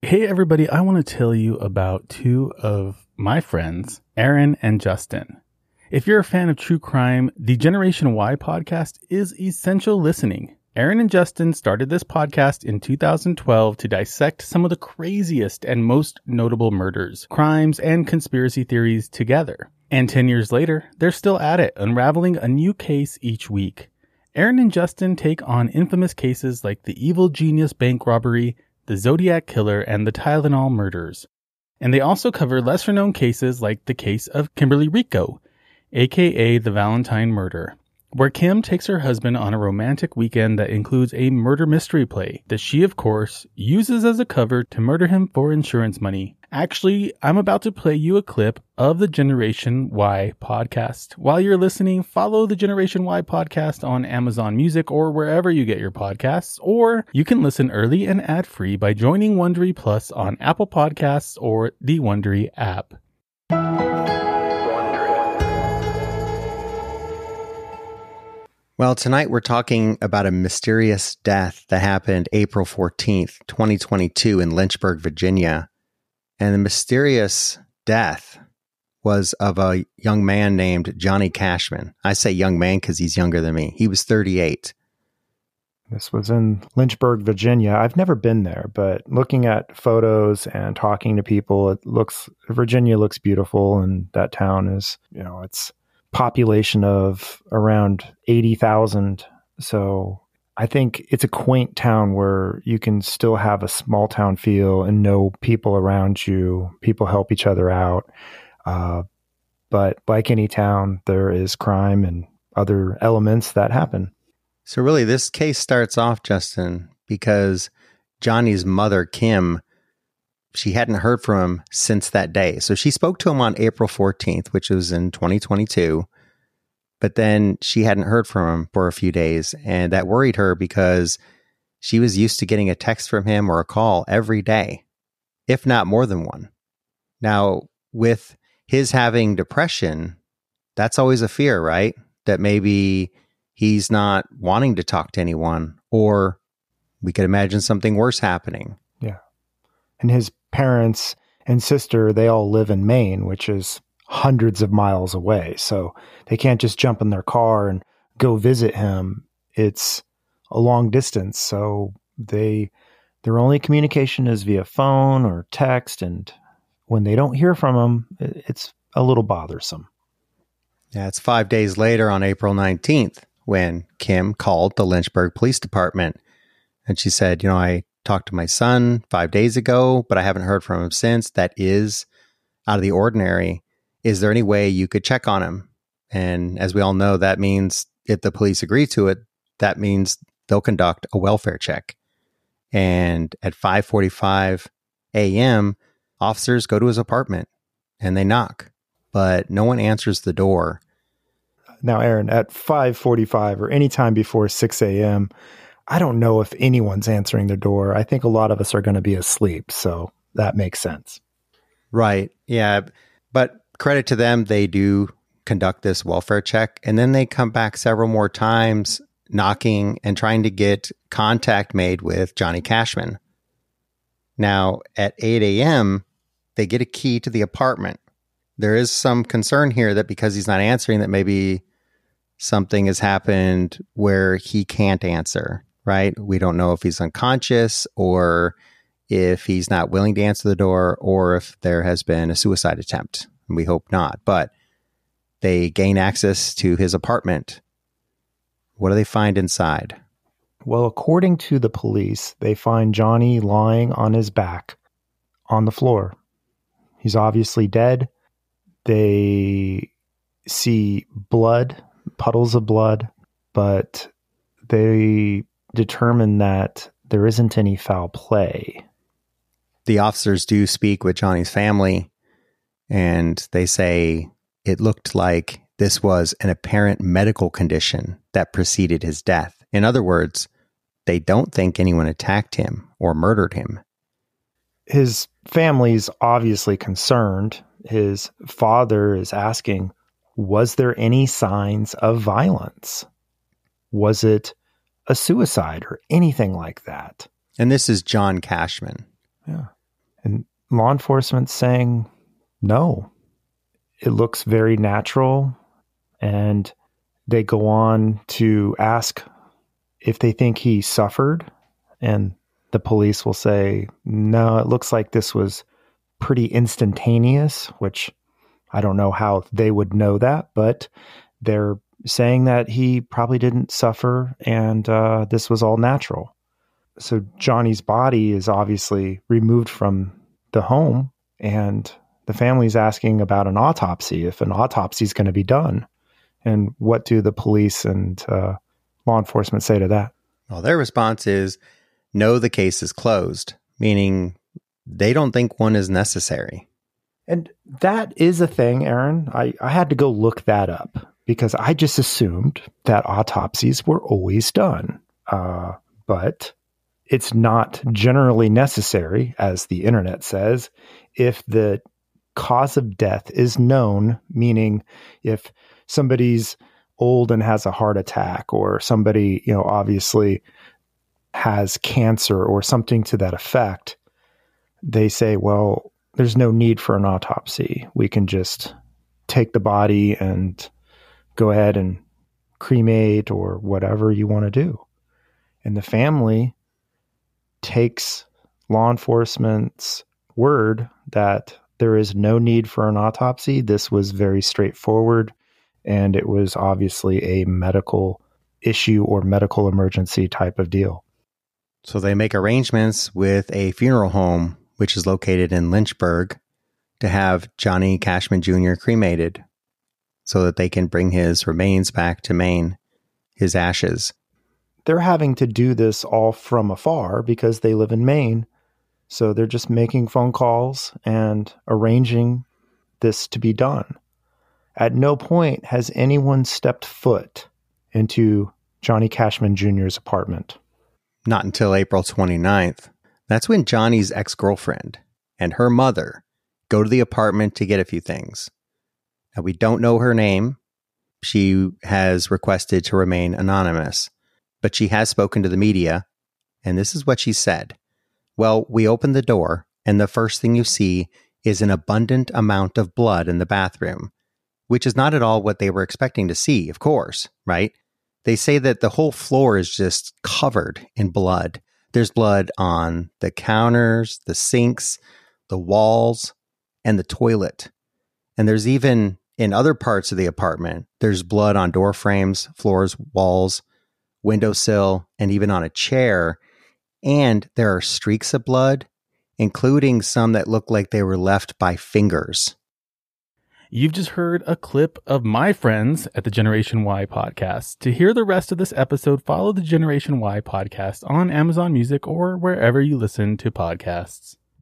Hey everybody, I want to tell you about two of my friends, Aaron and Justin. If you're a fan of true crime, the Generation Y podcast is essential listening. Aaron and Justin started this podcast in 2012 to dissect some of the craziest and most notable murders, crimes, and conspiracy theories together. And 10 years later, they're still at it, unraveling a new case each week. Aaron and Justin take on infamous cases like the Evil Genius bank robbery, the Zodiac Killer, and the Tylenol murders. And they also cover lesser-known cases like the case of Kimberly Rico, aka the Valentine murder, where Kim takes her husband on a romantic weekend that includes a murder mystery play that she, of course, uses as a cover to murder him for insurance money. Actually, I'm about to play you a clip of the Generation Y podcast. While you're listening, follow the Generation Y podcast on Amazon Music or wherever you get your podcasts, or you can listen early and ad-free by joining Wondery Plus on Apple Podcasts or the Wondery app. Well, tonight we're talking about a mysterious death that happened April 14th, 2022 in Lynchburg, Virginia. And the mysterious death was of a young man named Johnny Cashman. I say young man because he's younger than me. He was 38. This was in Lynchburg, Virginia. I've never been there, but looking at photos and talking to people, Virginia looks beautiful, and that town is, it's population of around 80,000. So I think it's a quaint town where you can still have a small town feel and know people around you. People help each other out. But like any town, there is crime and other elements that happen. So really, this case starts off, Justin, because Johnny's mother, Kim, she hadn't heard from him since that day. So she spoke to him on April 14th, which was in 2022. But then she hadn't heard from him for a few days. And that worried her because she was used to getting a text from him or a call every day, if not more than one. Now, with his having depression, that's always a fear, right? That maybe he's not wanting to talk to anyone, or we could imagine something worse happening. Yeah. And his parents and sister, they all live in Maine, which is hundreds of miles away. So they can't just jump in their car and go visit him. It's a long distance. So their only communication is via phone or text. And when they don't hear from him, it's a little bothersome. Yeah, it's 5 days later on April 19th when Kim called the Lynchburg Police Department. And she said, I talked to my son 5 days ago, but I haven't heard from him since. That is out of the ordinary. Is there any way you could check on him? And as we all know, that means if the police agree to it, that means they'll conduct a welfare check. And at 5:45 a.m., officers go to his apartment and they knock, but no one answers the door. Now, Aaron, at 5:45 or any time before 6 a.m., I don't know if anyone's answering the door. I think a lot of us are going to be asleep, so that makes sense. Right. Yeah. But credit to them, they do conduct this welfare check, and then they come back several more times knocking and trying to get contact made with Johnny Cashman. Now, at 8 a.m., they get a key to the apartment. There is some concern here that because he's not answering, that maybe something has happened where he can't answer, right? We don't know if he's unconscious or if he's not willing to answer the door or if there has been a suicide attempt. We hope not, but they gain access to his apartment. What do they find inside? Well, according to the police, they find Johnny lying on his back on the floor. He's obviously dead. They see blood, puddles of blood, but they determine that there isn't any foul play. The officers do speak with Johnny's family, and they say it looked like this was an apparent medical condition that preceded his death. In other words, they don't think anyone attacked him or murdered him. His family's obviously concerned. His father is asking, was there any signs of violence? Was it a suicide or anything like that? And this is John Cashman. Yeah. And law enforcement saying no. It looks very natural. And they go on to ask if they think he suffered. And the police will say, no, it looks like this was pretty instantaneous, which I don't know how they would know that, but they're saying that he probably didn't suffer and this was all natural. So Johnny's body is obviously removed from the home, and the family's asking about an autopsy, if an autopsy is going to be done. And what do the police and law enforcement say to that? Well, their response is, no, the case is closed, meaning they don't think one is necessary. And that is a thing, Aaron. I had to go look that up because I just assumed that autopsies were always done. But it's not generally necessary, as the internet says, if the cause of death is known, meaning if somebody's old and has a heart attack, or somebody, obviously has cancer or something to that effect, they say, well, there's no need for an autopsy. We can just take the body and go ahead and cremate or whatever you want to do. And the family takes law enforcement's word that there is no need for an autopsy. This was very straightforward, and it was obviously a medical issue or medical emergency type of deal. So they make arrangements with a funeral home, which is located in Lynchburg, to have Johnny Cashman Jr. cremated so that they can bring his remains back to Maine, his ashes. They're having to do this all from afar because they live in Maine. So they're just making phone calls and arranging this to be done. At no point has anyone stepped foot into Johnny Cashman Jr.'s apartment. Not until April 29th. That's when Johnny's ex-girlfriend and her mother go to the apartment to get a few things. Now, we don't know her name. She has requested to remain anonymous, but she has spoken to the media, and this is what she said. Well, we open the door, and the first thing you see is an abundant amount of blood in the bathroom, which is not at all what they were expecting to see, of course, right? They say that the whole floor is just covered in blood. There's blood on the counters, the sinks, the walls, and the toilet. And there's even, in other parts of the apartment, there's blood on door frames, floors, walls, windowsill, and even on a chair. And there are streaks of blood, including some that look like they were left by fingers. You've just heard a clip of my friends at the Generation Y podcast. To hear the rest of this episode, follow the Generation Y podcast on Amazon Music or wherever you listen to podcasts.